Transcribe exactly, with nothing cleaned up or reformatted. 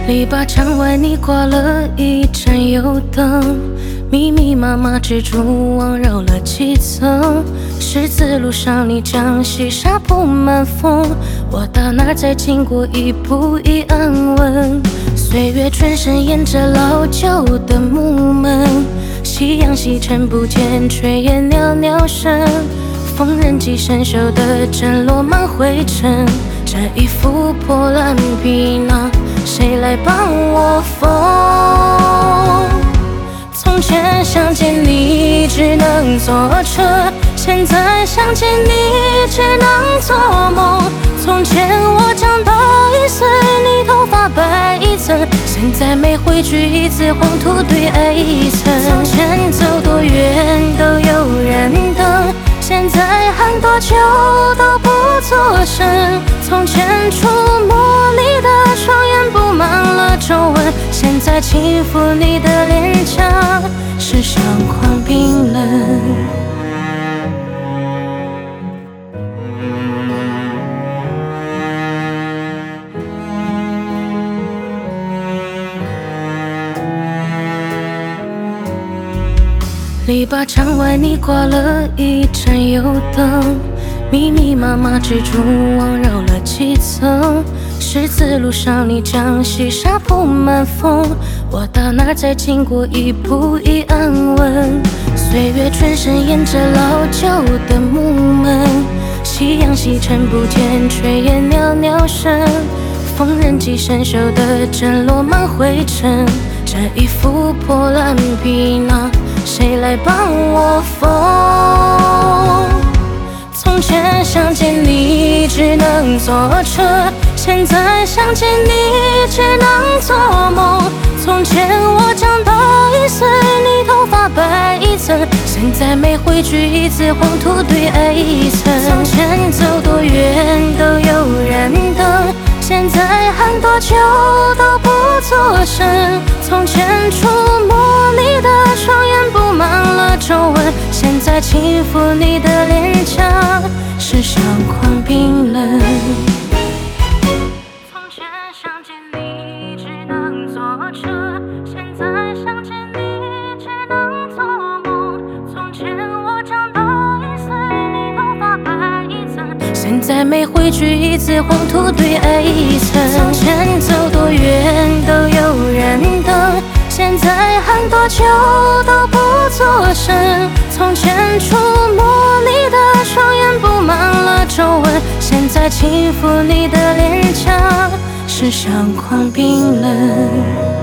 篱笆墙外，你挂了一盏油灯，密密麻麻蜘蛛网绕了几层。十字路上，你将细沙铺满风，我到哪儿再经过一步一安稳。岁月转身，沿着老旧的木门，夕阳西沉，不见炊烟袅袅声。缝纫机生锈的针落满灰尘，这一副破烂皮囊，谁来帮我缝？从前想见你只能坐车，现在想见你只能做梦。从前我长大一岁，你头发白一层，现在每回去一次黄土堆矮一层。从前走多远都有人等，现在喊多久都不作声。从前触摸你的双眼布满了皱纹，现在轻抚你的脸颊是相框冰冷。篱笆墙外，你挂了一盏油灯，密密麻麻蜘蛛网绕了几层。十字路上，你将细沙铺满风，我到哪儿再经过一步一安稳。岁月转身，沿着老旧的木门，夕阳西沉，不见炊烟袅袅声。缝纫机生锈的针落满灰尘，这一副破烂皮囊，谁来帮我缝？从前想见你只能坐车，现在想见你只能做梦。从前我长大一岁，你头发白一层，现在每回去一次黄土堆矮一层。从前走多远都有人等，现在喊多久都不作声。从前触摸你的双眼布满了皱纹，现在轻抚你的脸颊是相框冰冷。从前想见你只能坐车，现在想见你只能做梦。从前我长大一岁，你头发白一层，现在每回去一次黄土堆矮一层。从前走多远都有人等，现在喊多久都不作声。从前触摸你的双眼布满了皱纹，现在轻抚你的脸颊是相框冰冷。